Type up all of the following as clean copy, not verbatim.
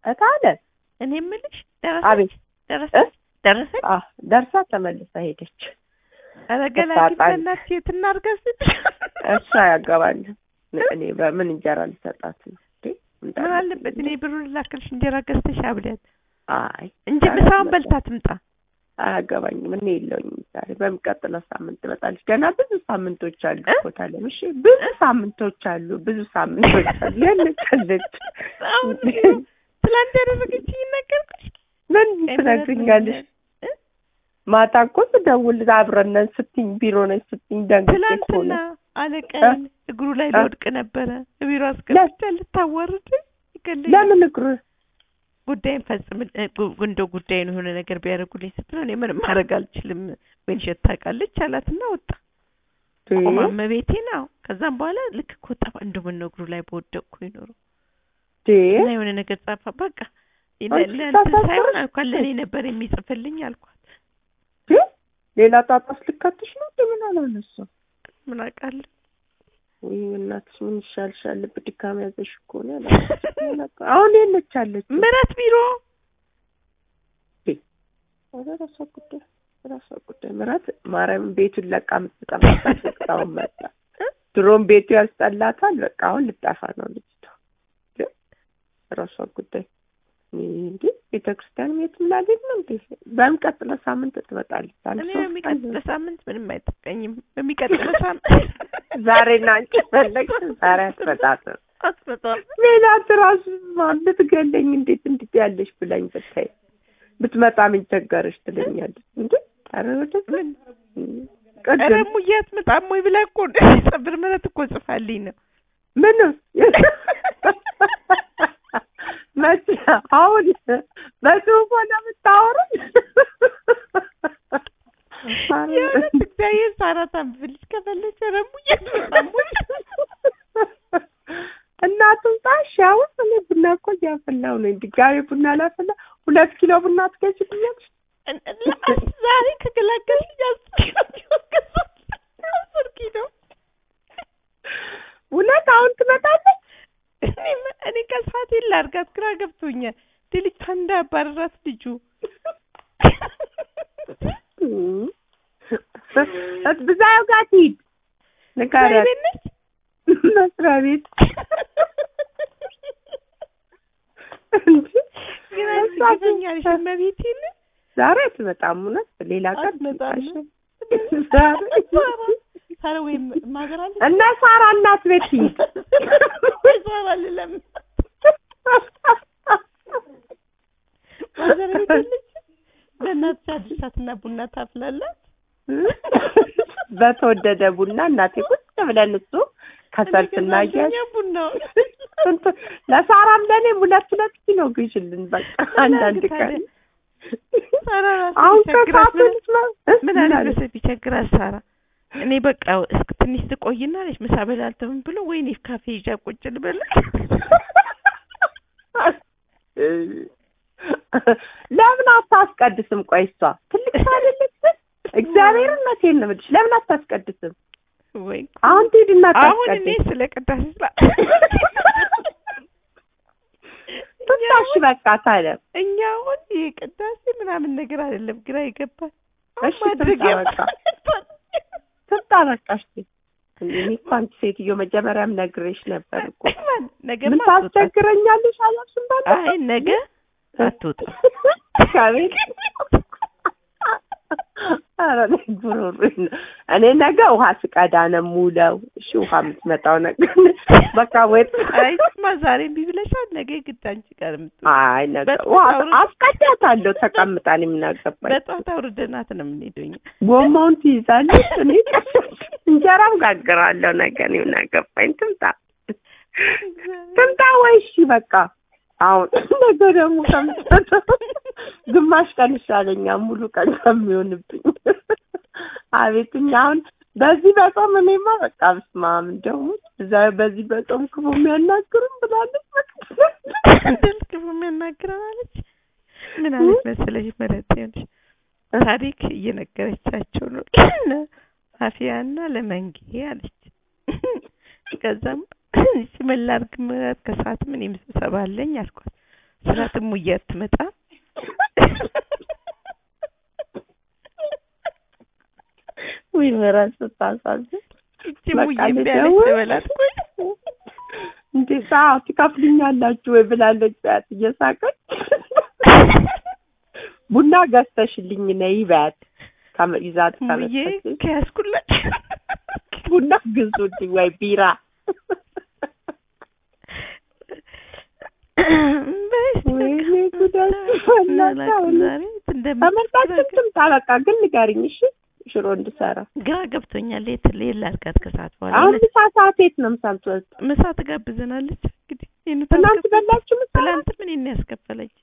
እታለ እኔ የምልሽ አቤት ደረሰች ደርሳ ተመልሳ ሄደች። አረጋላኪ በእናትሽ የት እናድርገው ስትል እሷ ያገባል። እኔ በምን እንጀራ ልሰጣት ነው እንዴ? ምን አለበት እኔ ብሩን ላክልሽ እንጀራ ገዝተሽ አብላት። አይ እንጂ ምሳውን በልታ ትምጣ። አያገባኝም። ምን የለውኝም ዛሬ በሚቀጥለው ሳምንት ትመጣለች። ገና ብዙ ሳምንቶች አሉ ቦታለም። እሺ ብዙ ሳምንቶች አሉ። የነቀለች ትላንት ያደረገች ይነገርኩሽ ምን ትነግሪኛለሽ? ማታ እኮ ስደውል አብረን ስትኝ ቢሮ ነኝ ስትኝ ደንግጬ ትላንትና አለቀን እግሩ ላይ ልወድቅ ነበረ። ቢሮ አስገብቼ ልታዋርድ ይከለኝ። ለምን እግሩ ጉዳይን ፈጽም እንደው ጉዳይን የሆነ ነገር ቢያደርጉልኝ ስትል እኔ ምንም ማድረግ አልችልም ወይን ሸታቃለች አላትና ወጣ። ቆማም ቤቴ ነው። ከዛም በኋላ ልክ ኮጣፋ እንደምን ነው እግሩ ላይ በወደቅኩ ይኖር እና የሆነ ነገር ጻፋ በቃ ሳይሆን አልኳት ለኔ ነበር የሚጽፍልኝ አልኳት። ሌላ ጣጣስ ልከትሽ ነው ምን አላነሳ ምን አውቃለሁ። ወይ እናትሽ ምን ይሻልሻል? በድካም ያዘሽ እኮ ነው ያለው። አሁን የለቻለች ምራት ቢሮ ራሷ ጉዳይ ምራት ማርያም ቤቱን ለቃ ምትጠፋው መጣ። ድሮም ቤቱ ያስጠላታል። በቃ አሁን ልጣፋ ነው ልጅቷ። ራሷ ጉዳይ እንዴ ቤተክርስቲያን የትም ላገኝ ነው እንዴ? በሚቀጥለው ሳምንት ትመጣለች። እኔ በሚቀጥለው ሳምንት ምንም አይጠቀኝም። በሚቀጥለው ሳምንት ዛሬና አንቺ ፈለግሽ ዛሬ አትመጣም። ሌላ ትራስ ማለት ትገለኝ እንዴት ያለሽ ብላኝ ብታይ ብትመጣ ምን ቸገረሽ ትለኛለች እንዴ? አረወደ ምን ቀደም ይያት መጣም ወይ ብላ እኮ ጽብር ማለት እኮ ጽፋልኝ ነው። ምን መቼ አሁን በጽሁፍ ሆነ የምታወሩኝ? የሆነ እግዚአብሔር ሳራታም ብልሽ ከፈለች ረሙዬ ታሙኝ እናቱን ታሻው እኔ ቡና እኮ ያፈላው ነው። ድጋሜ ቡና ላፈላ 2 ኪሎ ቡና ትገዢልኛለሽ? ዛሬ ከገላገልሽ ያስር ኪሎ እውነት አሁን ትመጣለች? እኔ ከሰዓት ይላርጋት ግራ ገብቶኛል። ልጅ ታንዳ ባረራት ልጁ ብዛው ጋር ትሂድ ንካሪያት መስሪያ ቤት እንዴ ግን አስገኛልሽ መቤቴን ዛሬ አትመጣም። እውነት ሌላ ቀን ትመጣለሽ? ሳራ ወይ ማገራለች እና ሳራ እናት ቤት ትሂድ ሳራ ለለም ማገራለች ለእናት አዲሳትና ቡና ታፍላላት። በተወደደ ቡና እናቴ ቁጭ ብለን እሱ ከሰልፍና ያያ ቡና ለሳራም ለኔም 2 ኪሎ ግዢልን በቃ አንዳንድ ቀን አሁን ከሳቱን ምን አለበት ቢቸግራት ሳራ እኔ በቃ እስከ ትንሽ ትቆይና ለሽ ምሳ በላልተም ብሎ ወይኔ ካፌ ይዣ ቁጭ ልበል። ለምን አታስቀድስም? ቆይ እሷ ትልቅ አይደለች? እግዚአብሔርን መቼም ነው የምልሽ ለምን አታስቀድስም? ወይ አሁን ትሄድና ታስቀድስ። አሁን እኔ ስለቀዳሽ ትታሽ በቃ ታለ እኛ አሁን የቀዳሽ ምናምን ነገር አይደለም ግራ ይገባል። እሺ ትታበቃሽ እኔ እኮ አንቺ ሴትዮ መጀመሪያም ነግሬሽ ነበር እኮ ምን ታስቸግረኛለሽ አላልሽም? ባለ አይ ነገ አትወጣም ካቤት አረ እኔ ነገ ውሃ ስቀዳ ነው የምውለው። እሺ ውሃ የምትመጣው ነገር በቃ ወይ አይ ማዛሬ ቢብለሻል ነገ ግድ አንቺ ጋር አይ ነገ ውሃ አስቀዳታለሁ ተቀምጣን የምናገባኝ በጧት አውርደናት ነው የምንሄደው። ጎማውን ትይዛለች እኔ እንጀራም ጋግራለሁ ነገ ነው የምናገባኝ። ትምጣ ወይ እሺ በቃ አሁን ነገ ደግሞ ግማሽ ቀን ይሻለኛል ሙሉ ቀን ከሚሆንብኝ። አቤትኛ አሁን በዚህ በጾም እኔማ በቃ በስማም እንደው በዚህ በጾም ክፉ የሚያናግሩም ብላለች። ክፉ የሚያናግረናለች ምን አለች መሰለሽ መረጥሽ ታሪክ እየነገረቻቸው ነው አፊያና ለመንጌ አለች። ከዛም ሲመላርግ ከሰዓት ምን ይምሰባለኝ አልኳት። ስላትም ሙያት ትመጣ ወይ ምራት ስታሳዝን እቺ ሙዬም ቢያለች በላት እንዴ ሳው ትከፍልኛላችሁ ወይ ብላለች ባት እየሳቀች ቡና ገዝተሽልኝ ነይ ባት ይዛት ካለች ከያስኩላት ቡና ግዙልኝ ወይ ቢራ ወይኔ ጉዳይ ተመጣጣኝ ታበቃ ግን ንገሪኝ እሺ ሽሮ እንድሰራ ግራ ገብቶኛል ላልካት ከሰዓት በኋላ አሁን ሰዓት ነው ምሳልቷል ምሳ ትጋብዘናለች እንግዲህ ትናንት በላችሁ ትናንት ምን ያስከፈለች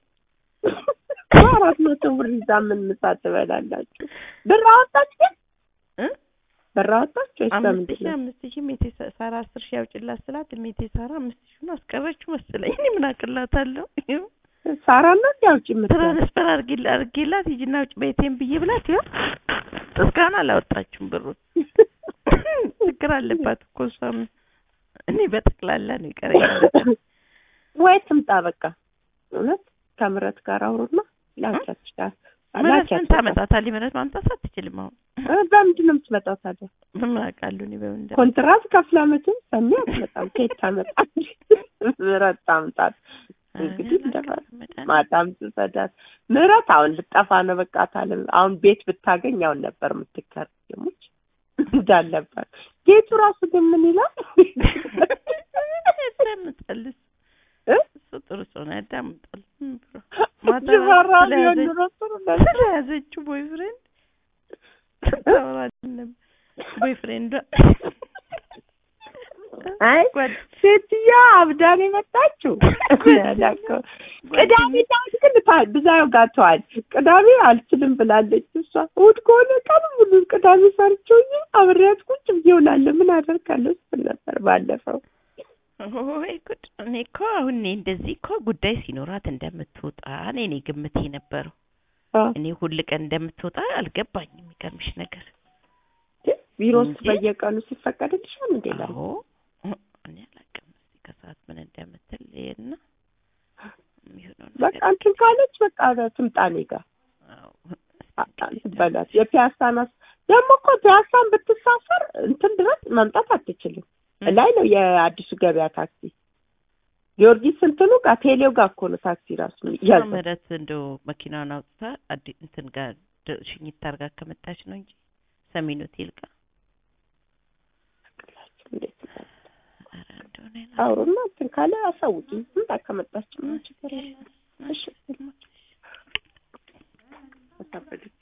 400 ብር ይዛ ምን ምሳ ትበላላችሁ ብር አወጣችሁ ብር አወጣችሁ እስከምንድን 5000 ሜቴ ሳራ 10000 ያውጭላት ስላት ሜቴ ሳራ 5000 ነው አስቀረችው መሰለኝ እኔ ምን አቅላታለሁ ሳራ ነው ያውጭ ትራንስፈር አርጊላት ይጅና ውጭ ቤቴን ብዬ ብላት ይኸው እስካሁን አላወጣችም ብሩን ችግር አለባት እኮ እሷም እኔ በጠቅላላ ነው ይቀረኛል ወይ ትምጣ በቃ እውነት ከምረት ጋር አውሩና ላቻች ጋር ምረት ታመጣታለች ምረት ማምጣት አትችልም አሁን በምንድን ነው የምትመጣው ታዲያ ምን አውቃለሁ እኔ በምን ኮንትራት ከፍላመቱን ሰሚ አትመጣም ከየት ታመጣለች ምረት ታምጣት እንግዲህ እንደፈራ ማዳም ትሰዳት ምረት አሁን ልጠፋ ነው በቃ ታለም አሁን ቤት ብታገኝ አሁን ነበር የምትከርሙች እንዳለባት ጌቱ ራሱ ግን ምን ይላል ተምጣልስ ጥሩ ሰው ነው ያዳምጣል ማዳራ ያዘችው ቦይፍሬንድ ቦይፍሬንድ አይ ሴትያ አብዳን የመጣችው ቅዳሜ ግን ብዛው ጋቷል ቅዳሜ አልችልም ብላለች እሷ እሑድ ከሆነ ቀን ሙሉ ቅዳሜ ሰርቼው አብሬያት ቁጭ ብዬውላለሁ ምን አደርጋለሁ ነበር ባለፈው ወይ ጉድ እኔ እኮ አሁን እንደዚህ እኮ ጉዳይ ሲኖራት እንደምትወጣ እኔ ግምቴ ነበረው እኔ ሁሉ ቀን እንደምትወጣ አልገባኝም የሚገርምሽ ነገር ቢሮስ በየቀኑ ሲፈቀድልሻል እንዴ ላይ እኔ አላውቅም ከሰዓት ምን እንደምትል እና በቃ እንትን ካለች በቃ ትምጣኔ ጋር በላት የፒያሳናስ ደግሞ እኮ ፒያሳን ብትሳፈር እንትን ድረስ መምጣት አትችልም ላይ ነው የአዲሱ ገበያ ታክሲ ጊዮርጊስ እንትኑ ጋር ቴሌው ጋር እኮ ነው ታክሲ ራሱ ማለት እንደው መኪናውን አውጥታ እንትን ጋር ሽኝት ታርጋ ከመጣች ነው እንጂ ሰሜን ሆቴል ጋር አውሩና እንትን ካለ አሳውቂኝ እንታ ከመጣች ነው ችግር የለም እሺ